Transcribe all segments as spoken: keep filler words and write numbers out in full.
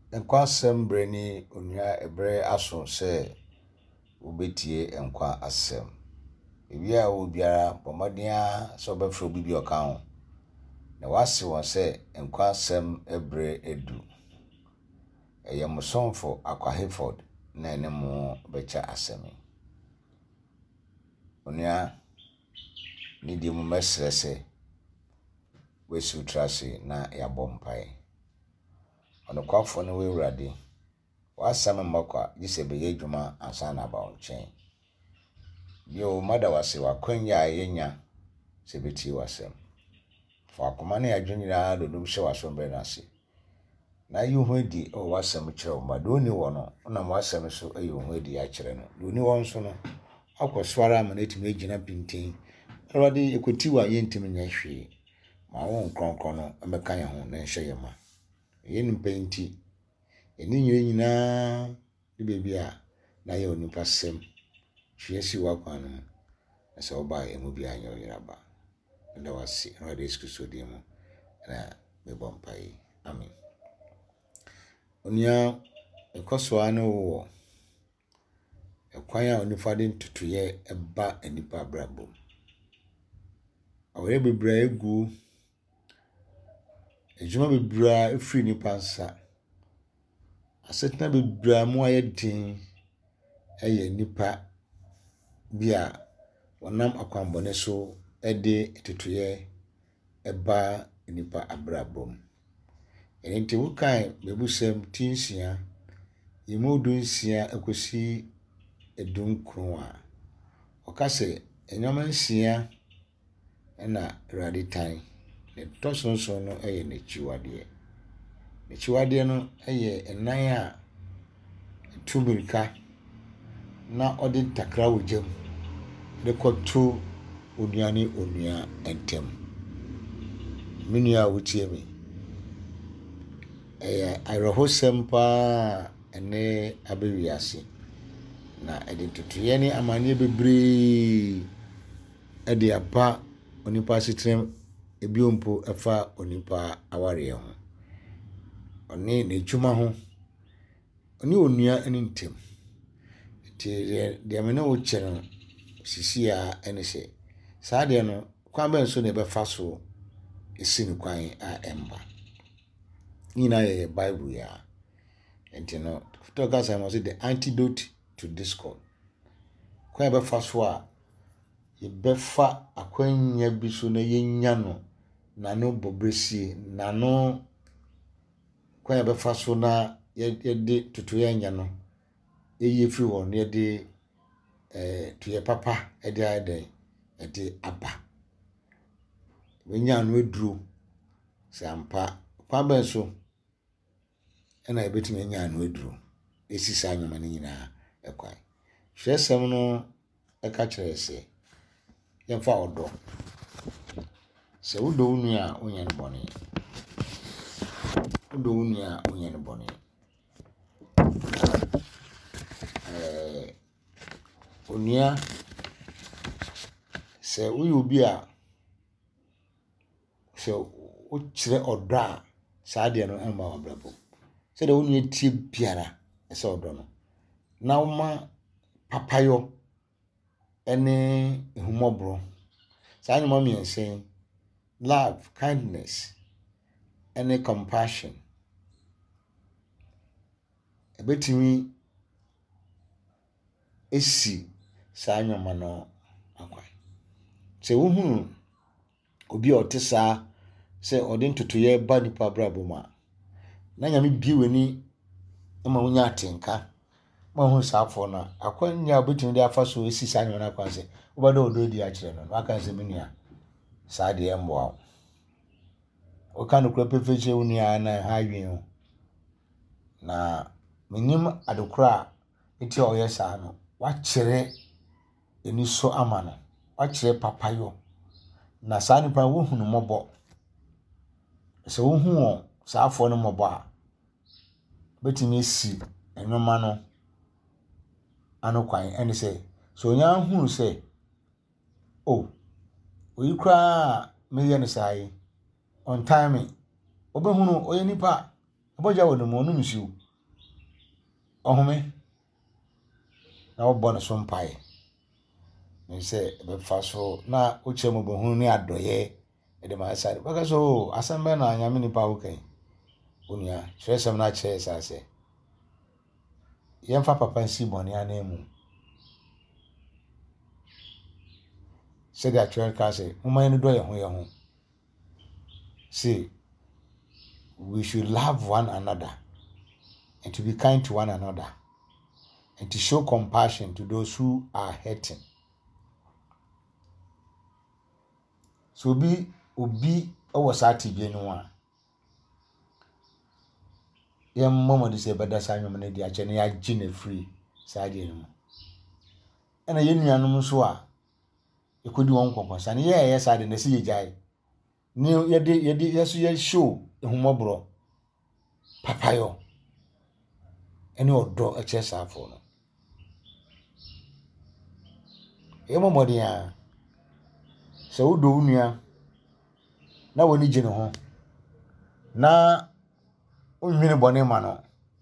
Nkwa asɛm brani onua ebre aso sɛ obetie nkwa asɛm. Ebi a wo biara bomadia sɛ obɛfrɛ obi bi ɔka ho. Na wase won sɛ nkwa asɛm ebre edu. Eye musonfo Akwa Hayford na ene mo becha asɛm. Onua ni di mu mesrɛ sɛ wesu trase na ya bompae. Ono kwafo no wewurade wasɛm mbakwa gise beye dwuma ansa na ba onchen. Yo mada wase wakwanya yenya se beti wasɛm. Fa akoma na adwunyira dodum hye waso mbre na se. Na yi ho adi o wasɛm kyerɛ ma do ni wo no na wasɛm so ayi ho adi ya kyerɛ no. Do ni won so no akoswara ma netimi agina pintin. Awade ekoti wa yentim nya hwe. Ma won kronkron no emeka ye ho na nhye ye ma. Yenim penti eni nyire nyina de bebi a na ye onipa sem hwesi wa kwan no na se oba e mu bia anya yeraba nda wasi na de skuso de mu na me bompai amen. Onia ekoso anu wo ekwan a onifa de ntutuye eba enipa brabo awore bebra egu ejuma bebra efri nipa nsa asetna bebra mu ayedin eye nipa bia wonam akwambone so ede tutuye eba nipa abrabom enti wukai bebusem tinsia yimudu nsia ekosi edunkron a okase enyoma nsia na raditan ne tosonso no eye ne chiwade ne chiwade no eye enan a tubirika na odi takra wojam rekoto onuane onua entem minua wutie mi eh ayrohosem pa ene abewiase na edi tutuye ni amane bebre edi apa onipa sitrem ebiompo efa onipa aware ho oni ne dwuma ho oni onua eni ntem ti de amene wo kyere sisi a ene se saa de no kwan ben so ne be fa so esi ni kwan a emba ni na ye Bible ya enti no to ka say mo say the antidote to discord kwan be fa so a ye be fa akwanya bi so na yenya no na no bobresi na no kwan be fa so na ye de tutuye nya no eye firi won ye de eh tuye papa e de ade e de aba wenya no eduro sampa kwa ben so ena ebetime nya no eduro esisa anyoma ni nyina ekwan hwesem no eka kire se yemfa odo se wodo unu a onye no bone wodo unu a onye no bone eh onia se uyi obi a se o kire odo a saa de no amba wabrabo se de onu etie biara se odo no na uma papayo ene ehumobro saa nyoma mi ensen love, kindness ene compassion ebetimi esi saa nyoma no akwa se wo hu obi otesa se odi ntutuye ba nipa brabo ma na nyame biweni ma wonya atenka ma hu saafo na akwanya obetimi de afa so esi saa nyoma na kwa se obada odo di a kire no aka se menua saa de emboa o kan ko pefeche unia na ha wen na menim adokura eti oye saa no wa kire eni so ama no wa kire papayo na saa nipa wo hunu mobo se wo hu o saafo no mobo a betimi esi enwoma no ano kwan ene se so nya hu se oh oyikra me ye ne sai on time obehunu oye nipa aboja wo no mo no nsuo ohome na wo no so mpae ne se be fa so na wo che mo be hu ni adoye e de ma sare baka so asambe na anyame ni pa wo kan onia hwesem na che sa se yemfa papa nsi boni anemu se da twen ka se mo man no do ye ho ye ho. See, we should love one another and to be kind to one another and to show compassion to those who are hurting. So be obi owo sati bi enu a yem momo de se beda sa nwom na di a che na ya gi na free sa di enu. Ena ye nuanom so a ekodi won konkonsa na ye ye sa de na si ye jai ni yede yede yeso ye show ehumobro papayo ene odo a chesa afo no yemo modia se wodo unua na woni gine ho na onwini bone ma no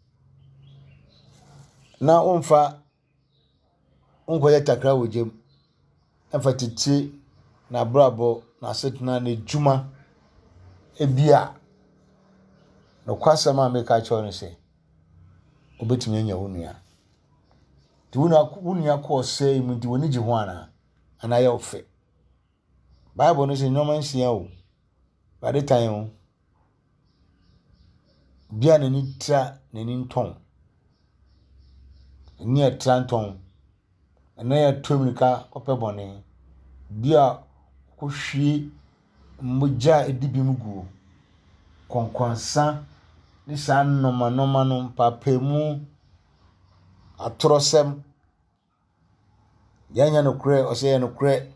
na onfa onkoye takra wojem enfatiti na brabo na setna na juma ebia no kwasama meka cho se obetimi anya wonua ti wona wonua ko sei mu ti woni gi ho ana ana ye ofe bible no se nyoma nsia o by the time bia na ni tra na ni nton ni atranton na ya tomika opebone bia ko hwie moja edibimugu konkonsa ni sa nnoma noma no papemu atrosem yanya no kure o se no kure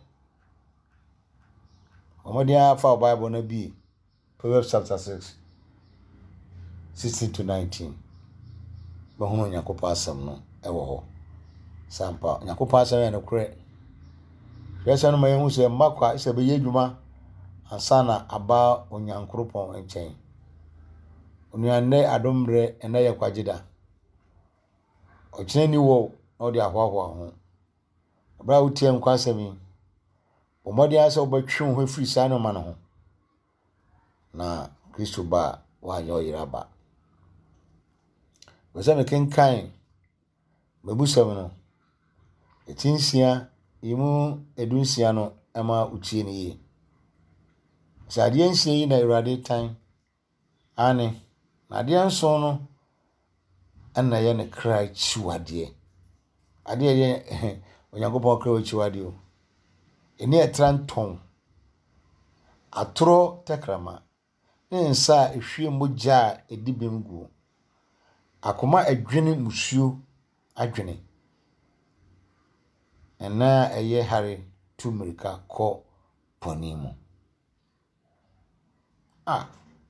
omodia fa bible na bi Proverbs chapter six sixteen to nineteen ba hono nyakopa asem no ewo ho sampa nyakopa asem ya no kure yesa no mayehu se makwa se be yedwuma ansana aba onyankropon enchen onuane adombre ena ye kwagida ocheni wo no de ahwahwa ho bra utiem kwasemi omodi ase obetwe ho free sa no ma no ho na Kristo ba wa nyo yiraba wese me kenkan mebusam no etinsia imu edunsia no ema utie ni yi sade ensia yi na irade tan ane na de enso no ana ye ne kra chiwade ade ye onyankopon kra chiwade o eni etranton atro tekrama ne nsa ehwie moja edibemgu akoma adwene musuo adwene ena eye hare tumirika ko ponimu ah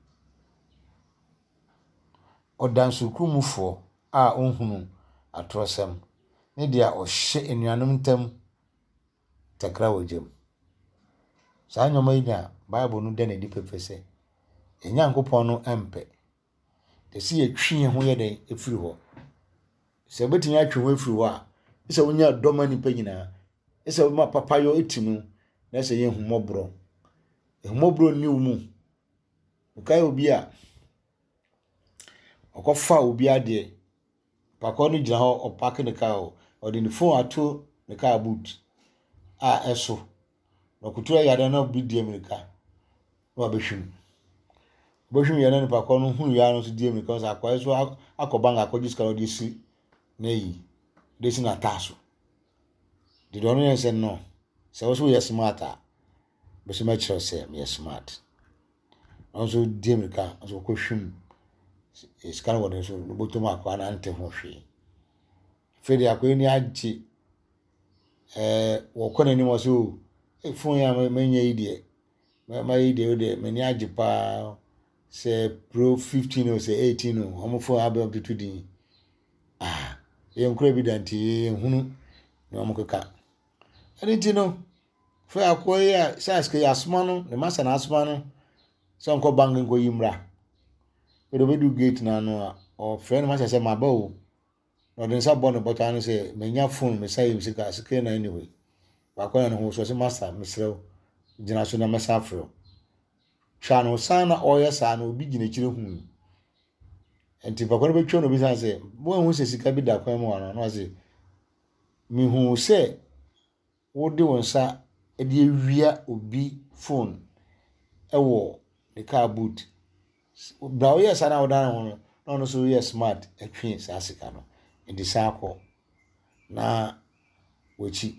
odansukumufo a onhunu atrosem ne dia ohye enuanom ntam takra wojem sa nyoma ina bible no de na di pepese enyankopon no empe de si yetwe ho ye de efiri ho se betinya atwe ho efiri ho a se wonya doma ni panyina se ma papayo etimu na se ye humobro humobro ni umu ukai obi a okofa obi ade pakọ no gina ho opake ne ka o odi ni phone ato ne ka boot a eso no kutu ya da na bi die America no abehwim bohwim ya na pakọ no hu ya no so die America so akwa so akoba nga akọji ska no di si na yi de si na taso de do no yense no se wo so ye smart a be se ma kire se me smart also die America so ko hwim iskana wona so no botoma akwa na ante ho hwe fedi akwa ni agi eh wo kona ni mo so e fun ya menye ide ma ide ode meni agi pa se pro fifteen or se eighteen o homo fo abe up to din ah ye nkura bi danti hunu ni omo keka ani ti no fa akwa ya saske ya asma no ne masa na asma no so nko bang nko yimra do be do gate na no or friend ma say ma ba o no den sa bon but an say me nya phone me say me sika sika na anyway ba kwa na ho so say master me srew gina so na me sa afro twa no san na oye sa na obi gina kire hu enti ba kwa no be twa no bi san say bo hu say sika bi da kwa mu wana no say me hu say wo de won sa e de awia obi phone e wo the car boot bra oye sa na wo da ho no no so yes smart e twen sa sika no enti sa akọ na wochi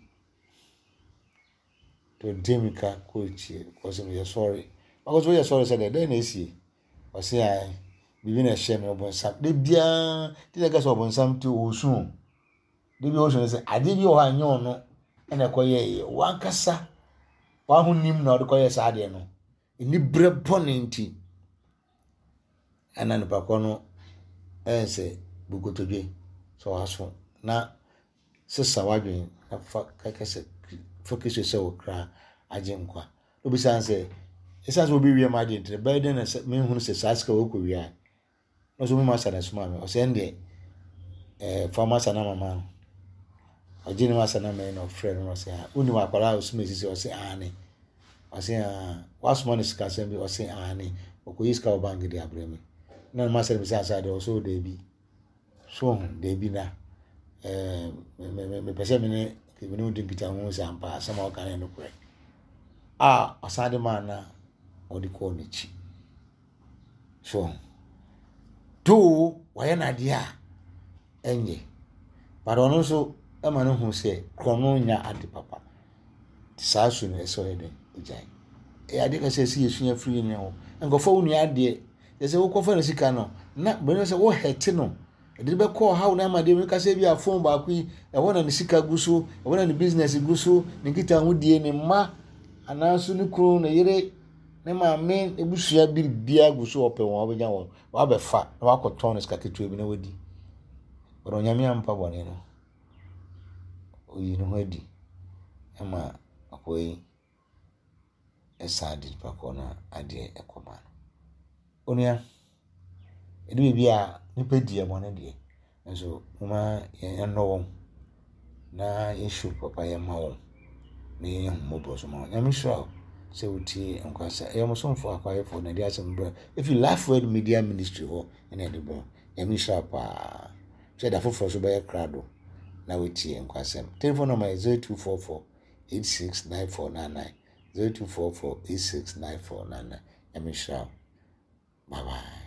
to demika kochi because me sorry because we sorry said that na esi o say ai bibi na share me obonsam de bia ti na gasa obonsam ti osun de bi osun say ade bi o ha nya ono na koye wan kasa wa hu nim na o de koye sa ade no ni bre bonenti ana no pa kono eh say bugotodwe so aso na sisa wadwen fa kakase focus yourself kra ajenkwa obi san say esas obi wi ma de entre biden na me hu se saska wo ko wi a no so mu ma sana suma me o se nde eh farmers na mama o jini ma sana me no friend no say uni wa kwala o suma sisi o say ani o say ah was money ska say bi o say ani o ko iska o bangi de abremi na ma say bi sa sa de o so de bi so de bi na eh me me me pese me ne ke me no de pita ho say ampa sama o kan no kure ah asade man na o di ko ni chi so do why na dia enye but ono so e ma no hu say krono nya ade papa sa su no so ede ujai e ade ka say si yesu nya free ni ho engofo unu ade ye say wo kofa na sika no na be say wo hete no ede be call how na ma de me ka say bi a phone ba ku e wona ni sika guso e wona ni business guso ni kita hu die ni ma anaso ni kro na yire ne ma me ebusua bi bia guso ope won obenya won wa be fa na wa koton sika ketu bi na wadi oro nyame ampa bone no oyi no hadi ama akoyi esadi pa kona ade ekoma onia edu bia ni pedi e bone de nso uma ye no won na issue papa ye ma won me mo boso ma nyame sure say uti enkwasa e mo so mfo akwaye for na dia asem bra if you laugh with media ministry ho na de bro nyame sure pa say da foforo so be krado na uti enkwasem telephone number is zero two four four eight six nine four nine nine zero two four four eight six nine four nine nine nyame sure bye bye.